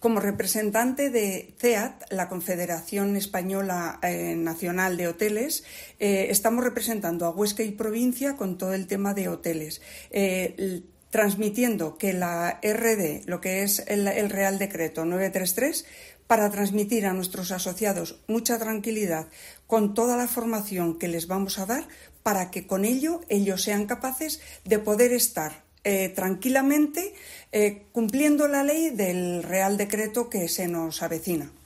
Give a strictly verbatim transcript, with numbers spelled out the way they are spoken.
Como representante de C E A T, la Confederación Española eh, Nacional de Hoteles, eh, estamos representando a Huesca y provincia con todo el tema de hoteles, eh, transmitiendo que la R D, lo que es el, el Real Decreto novecientos treinta y tres, para transmitir a nuestros asociados mucha tranquilidad con toda la formación que les vamos a dar, para que con ello ellos sean capaces de poder estar eh, tranquilamente eh, cumpliendo la ley del Real Decreto que se nos avecina.